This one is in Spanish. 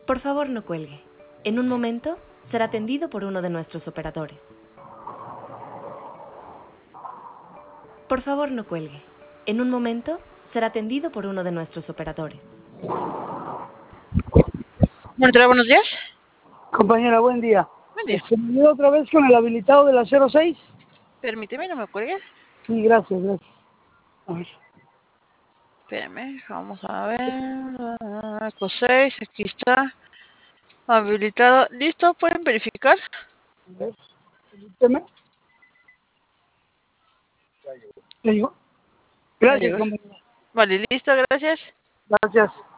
Por favor, no cuelgue. En un momento será atendido por uno de nuestros operadores. Por favor, no cuelgue. En un momento será atendido por uno de nuestros operadores. Monterrey, buenos días. Compañera, buen día. Buen día. ¿Me ayuda otra vez con el habilitado de la 06? Permíteme, no me cuelgue. Sí, gracias, gracias. A ver. Espérame, vamos a ver. Eco 6, aquí está. Habilitado. ¿Listo? ¿Pueden verificar? A ver, permíteme. Ya llegó. Ya Gracias, llegó. compañera. Vale, listo, gracias. Gracias.